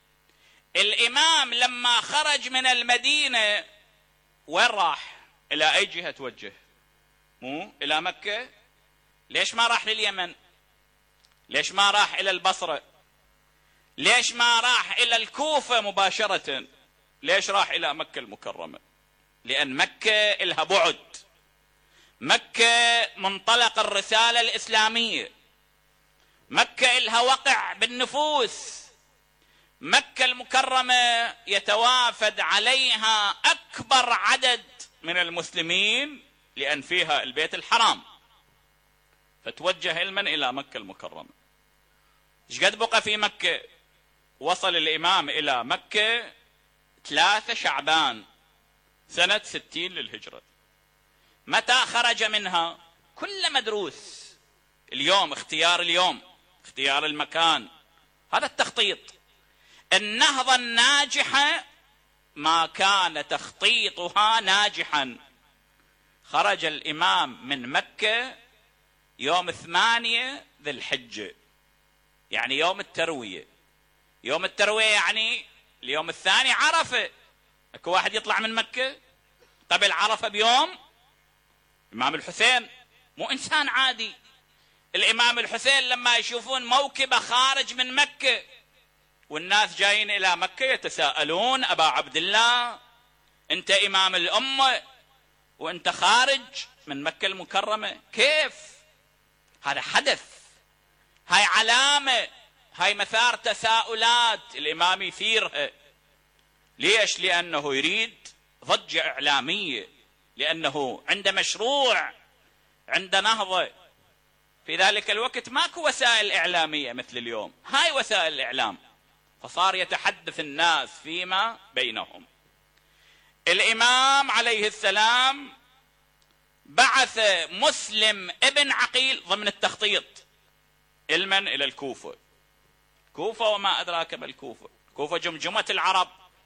الإمام لما خرج من المدينة وين راح؟ إلى أي جهة توجه؟ مو إلى مكة؟ ليش ما راح لليمن؟ ليش ما راح إلى البصرة؟ ليش ما راح إلى الكوفة مباشرة؟ ليش راح إلى مكة المكرمة؟ لأن مكة إلها بعد، مكة منطلق الرسالة الإسلامية، مكة إلها وقع بالنفوس، مكة المكرمة يتوافد عليها أكبر عدد من المسلمين لأن فيها البيت الحرام، فتوجه علما إلى مكة المكرمة. ايش قد بقى في مكة؟ وصل الإمام إلى مكة ثلاثة شعبان سنة ستين للهجرة. متى خرج منها؟ كل مدروس. اليوم اختيار اليوم، اختيار المكان، هذا التخطيط. النهضة الناجحة ما كان تخطيطها ناجحا. خرج الإمام من مكة يوم ثمانية ذي الحجة، يعني يوم التروية. يوم التروية يعني اليوم الثاني عرفة. اكو واحد يطلع من مكة قبل عرفة بيوم؟ الإمام الحسين مو إنسان عادي. الإمام الحسين لما يشوفون موكبه خارج من مكة والناس جايين إلى مكة يتساءلون: أبا عبد الله أنت إمام الأمة وأنت خارج من مكة المكرمة، كيف؟ هذا حدث، هاي علامة هاي مثار تساؤلات الإمام يثيرها. ليش؟ لأنه يريد ضجة إعلامية، لأنه عنده مشروع، عنده نهضة. في ذلك الوقت ماكو وسائل إعلامية مثل اليوم، هاي وسائل الإعلام، فصار يتحدث الناس فيما بينهم. الإمام عليه السلام بعث مسلم ابن عقيل ضمن التخطيط المن إلى الكوفة. كوفة وما أدراك ما الكوفة، كوفة جمجمة العرب.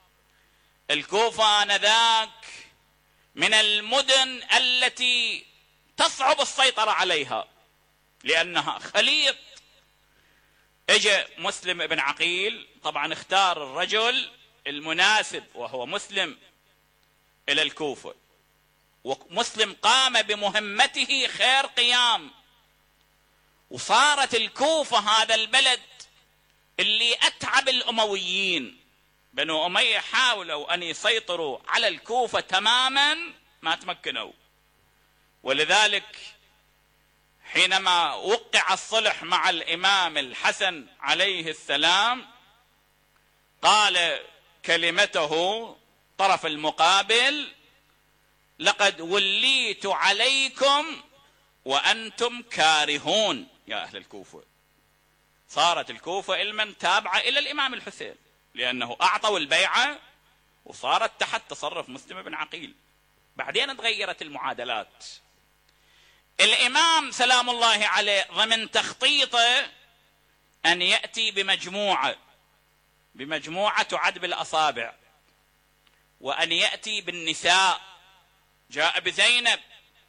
الكوفة آنذاك من المدن التي تصعب السيطرة عليها لأنها خليط. اجى مسلم ابن عقيل، طبعا اختار الرجل المناسب وهو مسلم إلى الكوفة، ومسلم قام بمهمته خير قيام، وصارت الكوفة هذا البلد اللي أتعب الأمويين. بنو أمية حاولوا أن يسيطروا على الكوفة تماما، ما تمكنوا. ولذلك حينما وقع الصلح مع الإمام الحسن عليه السلام قال كلمته طرف المقابل: لقد وليت عليكم وأنتم كارهون يا أهل الكوفة. صارت الكوفة المن تابعة إلى الإمام الحسين، لأنه أعطوا البيعة وصارت تحت تصرف مسلم بن عقيل. بعدين تغيرت المعادلات. الإمام سلام الله عليه ضمن تخطيطه أن يأتي بمجموعة بمجموعة تعد بالأصابع، وأن يأتي بالنساء. جاء بزينب،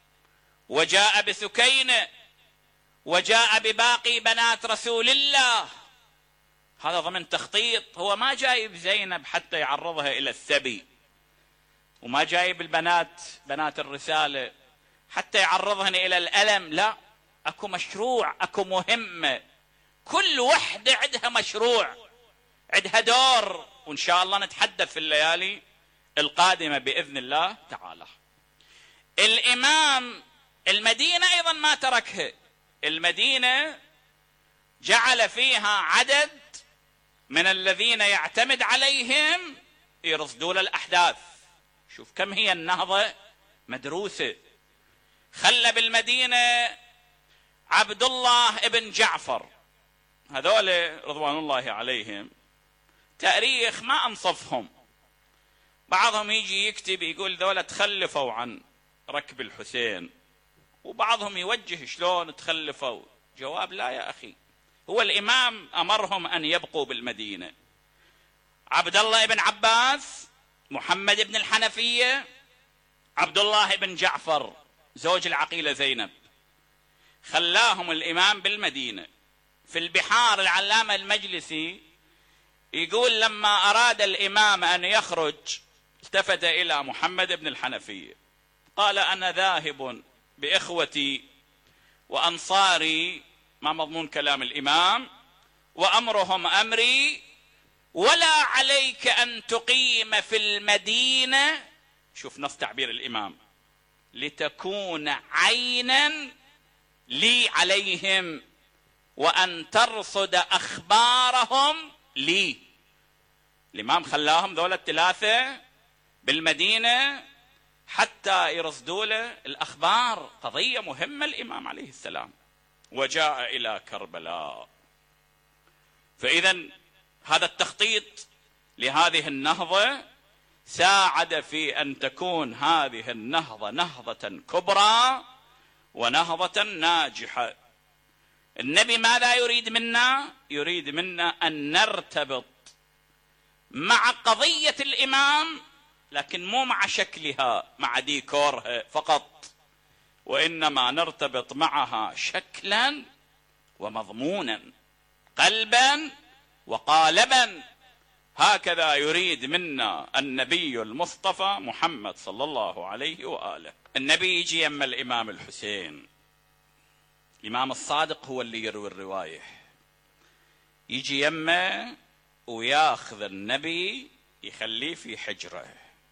وجاء بسكينة، وجاء بباقي بنات رسول الله. هذا ضمن تخطيط. هو ما جايب زينب حتى يعرضها إلى السبي، وما جايب البنات بنات الرسالة حتى يعرضهن إلى الألم. لا، أكو مشروع، أكو مهمة، كل وحدة عندها مشروع، عندها دور، وإن شاء الله نتحدث في الليالي القادمة بإذن الله تعالى. الإمام المدينة أيضا ما تركها. المدينة جعل فيها عدد من الذين يعتمد عليهم يرصدون الأحداث. شوف كم هي النهضة مدروسة. خلى بالمدينة عبد الله ابن جعفر. هذول رضوان الله عليهم تاريخ ما أنصفهم. بعضهم يجي يكتب يقول ذولا تخلفوا عن ركب الحسين، وبعضهم يوجه شلون تخلفوا. جواب: لا يا أخي، هو الإمام أمرهم أن يبقوا بالمدينة. عبد الله بن عباس، محمد بن الحنفية، عبد الله بن جعفر زوج العقيلة زينب، خلاهم الإمام بالمدينة. في البحار العلامة المجلسي يقول: لما أراد الإمام أن يخرج التفت إلى محمد بن الحنفية قال: أنا ذاهب بإخوتي وأنصاري، ما مضمون كلام الإمام، وأمرهم أمري، ولا عليك أن تقيم في المدينة. شوف نص تعبير الإمام: لتكون عينا لي عليهم، وأن ترصد أخبارهم لي. الإمام خلاهم ذولا الثلاثة بالمدينة حتى يرصدوا له الأخبار. قضية مهمة الإمام عليه السلام. وجاء إلى كربلاء. فإذا هذا التخطيط لهذه النهضة ساعد في أن تكون هذه النهضة نهضة كبرى ونهضة ناجحة. النبي ماذا يريد منا؟ يريد منا أن نرتبط مع قضية الإمام، لكن مو مع شكلها، مع ديكورها فقط، وإنما نرتبط معها شكلا ومضمونا، قلبا وقالبا. هكذا يريد منا النبي المصطفى محمد صلى الله عليه وآله. النبي يجي يم الإمام الحسين، الإمام الصادق هو اللي يروي الرواية، يجي يمه وياخذ النبي يخليه في حجره،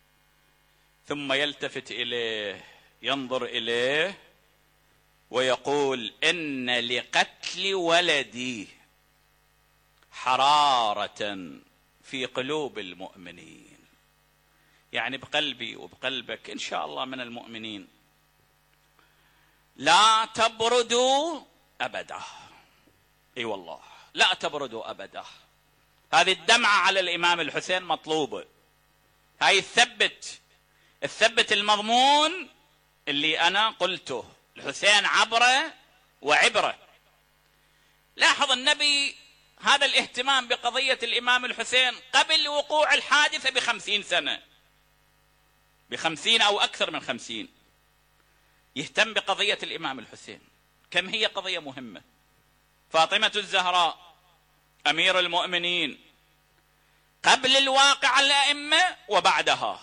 ثم يلتفت إليه ينظر إليه ويقول: إن لقتل ولدي حرارة في قلوب المؤمنين، يعني بقلبي وبقلبك إن شاء الله من المؤمنين. لا تبردوا أبدا، اي والله لا تبردوا أبدا. هذه الدمعة على الإمام الحسين مطلوبة، هاي الثبت الثبت المضمون اللي أنا قلته. الحسين عبرة وعبرة. لاحظ النبي هذا الاهتمام بقضية الإمام الحسين قبل وقوع الحادثة بخمسين سنة، بخمسين أو أكثر من خمسين، يهتم بقضية الإمام الحسين. كم هي قضية مهمة. فاطمة الزهراء أمير المؤمنين قبل الواقع الأئمة وبعدها.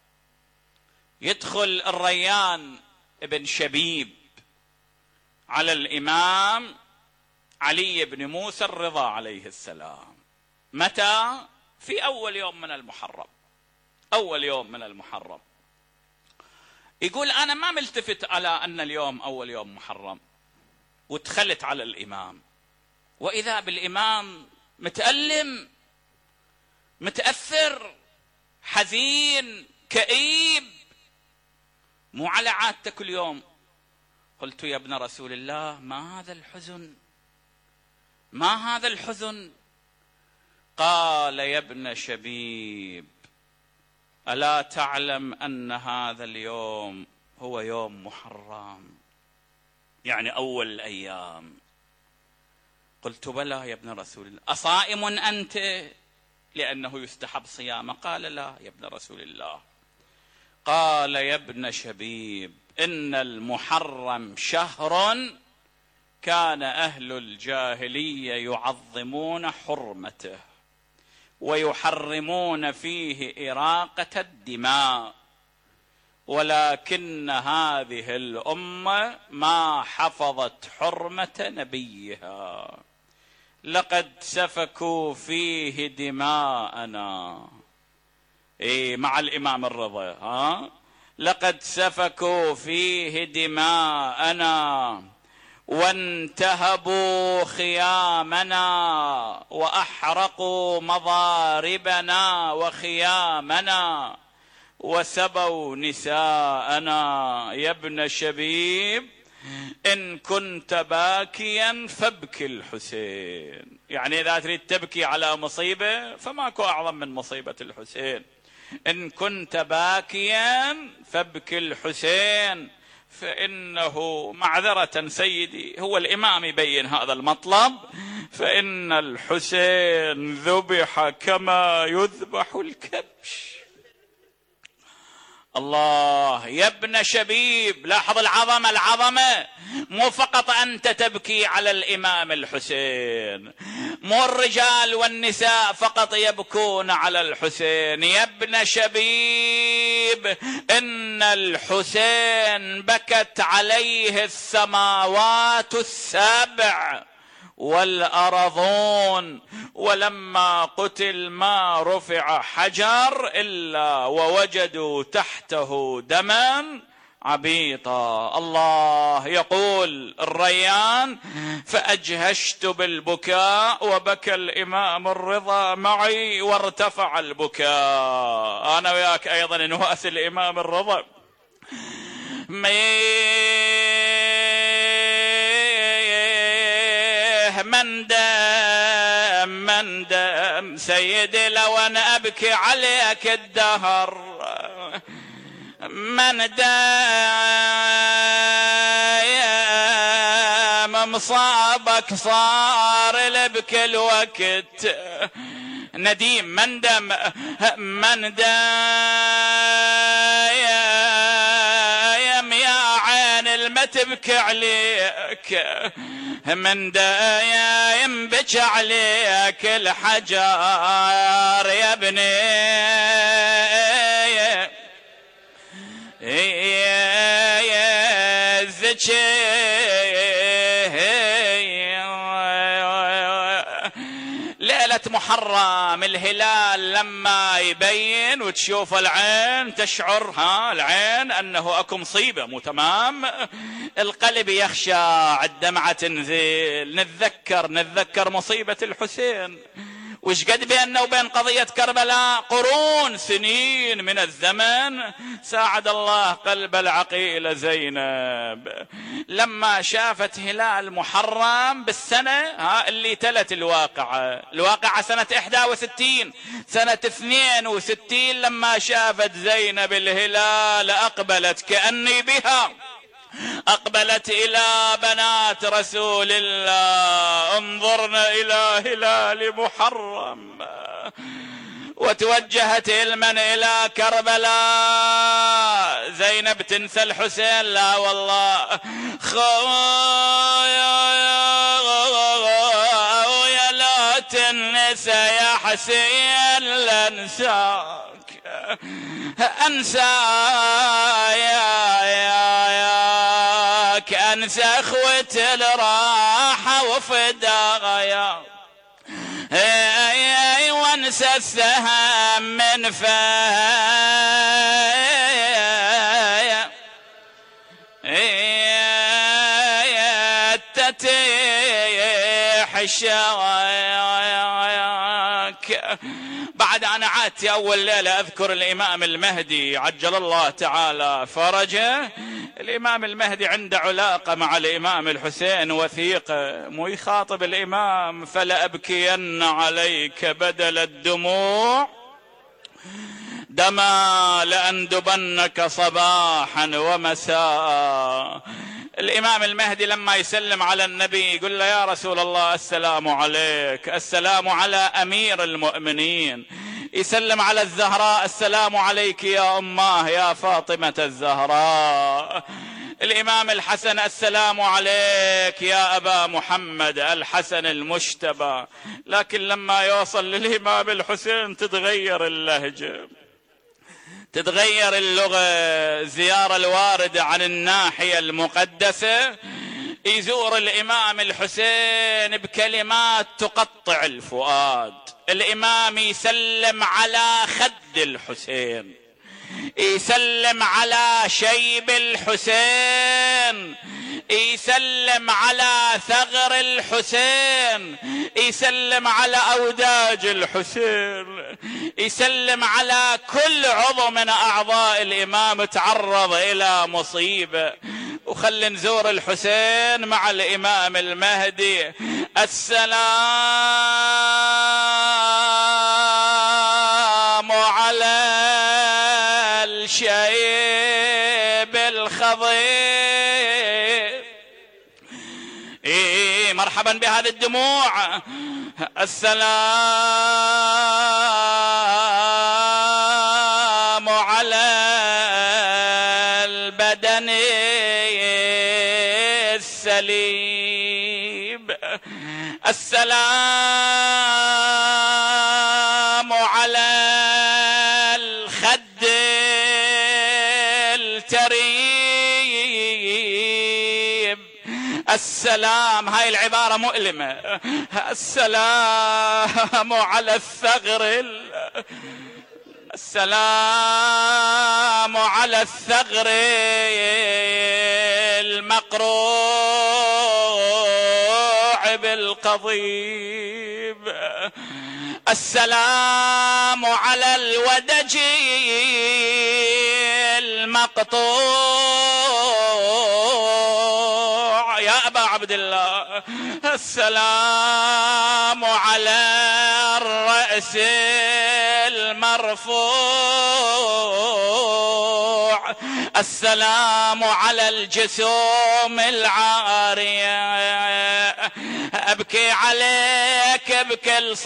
يدخل الريان ابن شبيب على الإمام علي بن موسى الرضا عليه السلام. متى؟ في أول يوم من المحرم، أول يوم من المحرم. يقول أنا ما ملتفت على أن اليوم أول يوم محرم، ودخلت على الإمام وإذا بالإمام متألم متأثر حزين كئيب، مو على عادته كل يوم. قلت يا ابن رسول الله ما هذا الحزن، ما هذا الحزن؟ قال يا ابن شبيب ألا تعلم أن هذا اليوم هو يوم محرم، يعني أول الأيام. قلت بلى يا ابن رسول الله. أصائم أنت؟ لأنه يستحب صيامه. قال لا يا ابن رسول الله. قال يا ابن شبيب إن المحرم شهر كان أهل الجاهلية يعظمون حرمته ويحرمون فيه إراقة الدماء، ولكن هذه الأمة ما حفظت حرمة نبيها، لقد سفكوا فيه دماءنا. إيه مع الإمام الرضا، ها لقد سفكوا فيه دماءنا وانتهبوا خيامنا وأحرقوا مضاربنا وخيامنا وسبوا نساءنا. يا ابن شبيب إن كنت باكيا فابكي الحسين. يعني إذا تريد تبكي على مصيبة فماكو أعظم من مصيبة الحسين. إن كنت باكيا فابكي الحسين فإنه معذرة سيدي هو الإمام يبين هذا المطلب، فإن الحسين ذبح كما يذبح الكبش. الله يا ابن شبيب، لاحظ العظمة العظمة. مو فقط أنت تبكي على الإمام الحسين، مو الرجال والنساء فقط يبكون على الحسين. يا ابن شبيب إن الحسين بكت عليه السماوات السبع والأرضون، ولما قتل ما رفع حجر إلا ووجدوا تحته دما عبيطا. الله يقول الريان فأجهشت بالبكاء وبكى الإمام الرضا معي وارتفع البكاء. أنا وياك أيضا نواسي الإمام الرضا. من دام من دام سيدي لو أنا أبكي عليك الدهر، من دام مصابك صار لبكي الوقت نديم. من دام من دام يا عين الما تبكي عليك، من دايم بكى عليك الحجر يا ابني. يا الزكي ليلة المحرم الهلال لما يبين وتشوف العين تشعر ها العين أنه أكو مصيبة مو تمام، القلب يخشع، الدمعة تنزل، نتذكر نتذكر مصيبة الحسين وش قد بيننا وبين قضية كربلاء قرون سنين من الزمن. ساعد الله قلب العقيلة زينب لما شافت هلال محرم بالسنة ها اللي تلت الواقعة، الواقعة سنة إحدى وستين، سنة اثنين وستين لما شافت زينب الهلال أقبلت كأني بها، أقبلت إلى بنات رسول الله انظرنا إلى هلال محرم، وتوجهت المن إلى كربلاء. زينب تنسى الحسين؟ لا والله، خويا لا تنسى يا حسين لانساك، أنسى يا يا ياك أنسى أخوة الراحة وفدايا، وانسى السهم من فايا تتيح الشواياك. بعد أنا عادت أول ليلة أذكر الإمام المهدي عجل الله تعالى فرجه. الإمام المهدي عنده علاقة مع الإمام الحسين وثيقة، مو يخاطب الإمام فلا أبكين عليك بدل الدموع دما لأندبنك صباحا ومساء. الإمام المهدي لما يسلم على النبي يقول له يا رسول الله السلام عليك، السلام على أمير المؤمنين. يسلم على الزهراء السلام عليك يا أماه يا فاطمة الزهراء. الإمام الحسن السلام عليك يا أبا محمد الحسن المجتبى. لكن لما يوصل للإمام الحسين تتغير اللهجة، تتغير اللغة. زيارة الواردة عن الناحية المقدسة يزور الإمام الحسين بكلمات تقطع الفؤاد. الإمام يسلم على خد الحسين، يسلم على شيب الحسين، يسلم على ثغر الحسين، يسلم على أوداج الحسين، يسلم على كل عضو من أعضاء الإمام تعرض إلى مصيبة. وخلي نزور الحسين مع الإمام المهدي. السلام على الشيب الخضير. إيه مرحبا بهذه الدموع. السلام على البدن السليم. السلام على الخد التريب. السلام، هاي العبارة مؤلمة. السلام على الثغر، السلام على الثغر المقروع بالقضيب. السلام على الودج المقطوع يا أبا عبد الله. السلام على الرأس المرفوع. السلام على الجسوم العارية. أبكي عليك بكل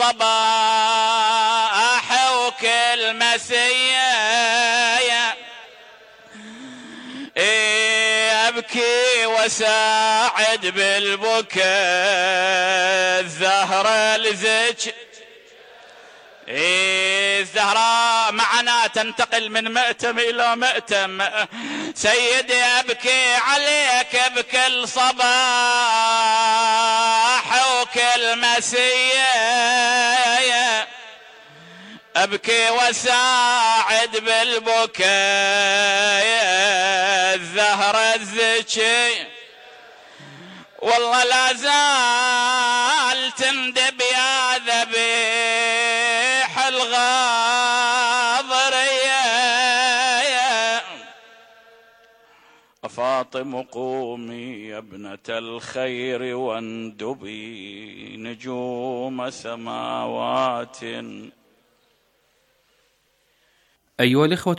صباح وكل مسية، أبكي وساعد بالبكاء الزهرة لزج إيه الزهراء معنا تنتقل من مأتم إلى مأتم. سيدي أبكي عليك بكل صباح وكل مسية، أبكي وساعد بالبكاء الزهرة الزكي، والله لا زال تندب يا ذبيح الغاضرية. فاطم قومي يا ابنة الخير واندبي نجوم سماوات. أيها الإخوة